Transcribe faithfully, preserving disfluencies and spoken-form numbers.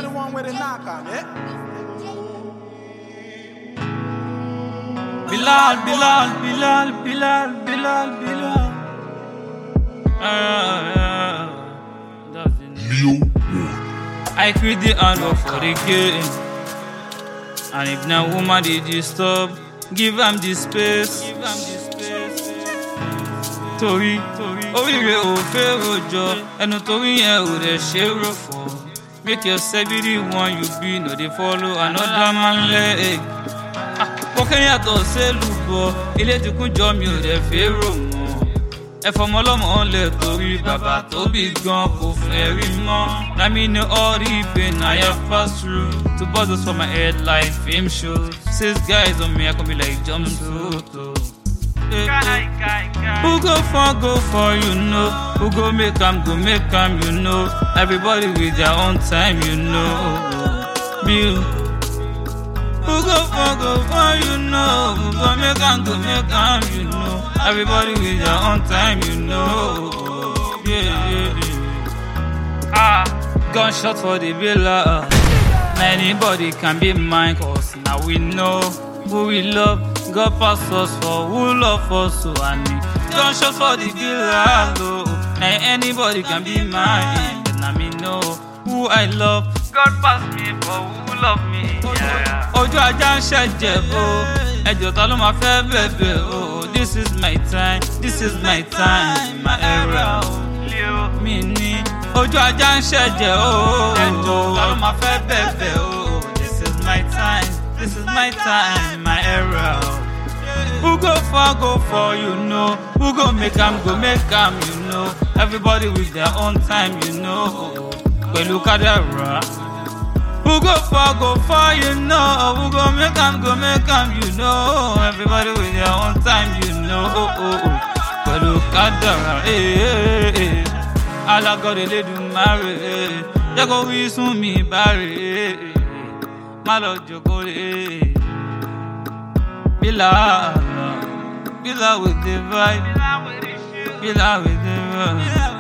the one with the knock on it. Bilal, Bilal, Bilal, Bilal, Bilal, Bilal. Uh, uh, that's the name. I create the handle for the game. And if na woman dey disturb, give am the space. Give am the space. Torí, oríire ò fẹ́ rojọ́, ẹnu torí yẹn ò dẹ̀ ṣe rò fọ́. Make yourself be the one you be, no dey follow another man leg. Kọ́kẹ́ yàtọ̀ sẹ́lùbọ̀, ilé ti kún jọ mi ò dẹ̀ fẹ́ rò mọ́. Ẹ̀fọ́mọ ọlọ́mọ lẹ̀ torí bàbá tó bí gan kò fẹ́ rí mọ́. Na me know all the pain I have passed through. Two buzzers for my head like fame shows. Six guys on me, I can be like jumpsuit. Hey, hey. Who go for, go for, you know. Who go make am, go make am, you know. Everybody with their own time, you know. Bill. Who go for, go for, you know. Who go make am, go make am, you know. Everybody with their own time, you know. Yeah, yeah, yeah. Ah, gunshot for the villa. Anybody can be mine, cause now we know who we love. God pass us for who love us so I need gunshot for the villa. Now anybody can be mine, but now me know who I love. God pass me for who love me. Yeah. Ojo ajá ń ṣẹ̀jẹ̀ o, ẹjọ́ ta ló máa fẹ́ bẹ̀bẹ̀ o. This is my time, this is my time, my era. Mi ní ojú ajá ń ṣẹ̀jẹ̀ o, ẹjọ́ ta ló máa fẹ́ bẹ̀bẹ̀ o. This is my time, this is my time, my era. Who go for, go for, you know. Who go make am, go make am, you know. Everybody with their own time, you know. Pẹ̀lú kádàrá. Who go for, go for, you know. Who go make am, go make am, you know. Everybody with their own time, you know. Pẹ̀lú kádàrá. Alágọ̀dé Elédùmarè. Jẹ́ kó wí sún mi bárè. Má lọ jókòó lé. Bilal, Bilal with the vibe, Bilal with the vibe.